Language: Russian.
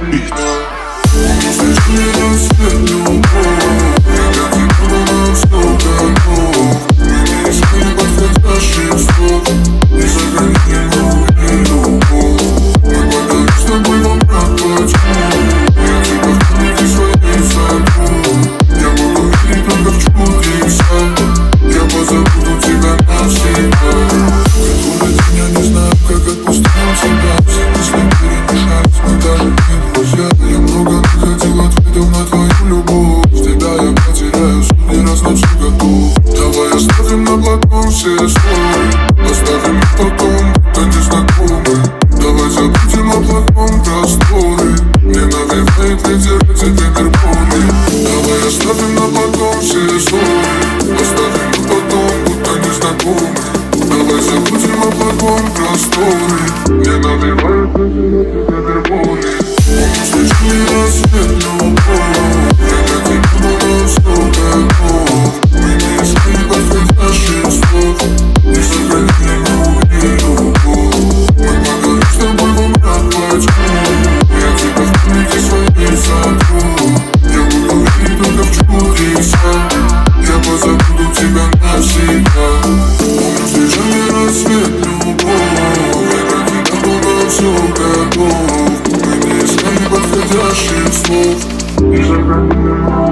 Встречный рассвет, любовь, я для тебя на все готов. Мы не искали подходящих слов, не сохранили любовь. Мы подарим с тобой во мрак почему. Я тебя в памяти своей сотру. Я буду верить только в чудеса. Я позабуду тебя навсегда. Который день я не знаю, как отпустил тебя. Все мысли перемешались, мы даже не друзья. Я много находил ответов на твою любовь. Всегда я потеряю суть, не раз на все готов. Давай оставим на платном все ссоры, оставим их потом, будто незнакомы. Давай забудем о плохом просторе. Мне навевает лидеры гормоны. Давай оставим на потом все ссоры, оставим их потом, будто незнакомы. Давай забудем о плохом просторе. Мне навевает лидеры гормоны. Встречный рассвет, любовь, я для тебя на все готов. Мы не искали подходящих слов, не сохранили любовь. Мы подарим с тобой во мрак почему. Я тебя в памяти своей сотру. Я буду верить только в чудеса. Я позабуду тебя навсегда. Встречный рассвет, любовь, я для тебя на все готов. Мы не искали подходящих слов, не сохранили любовь.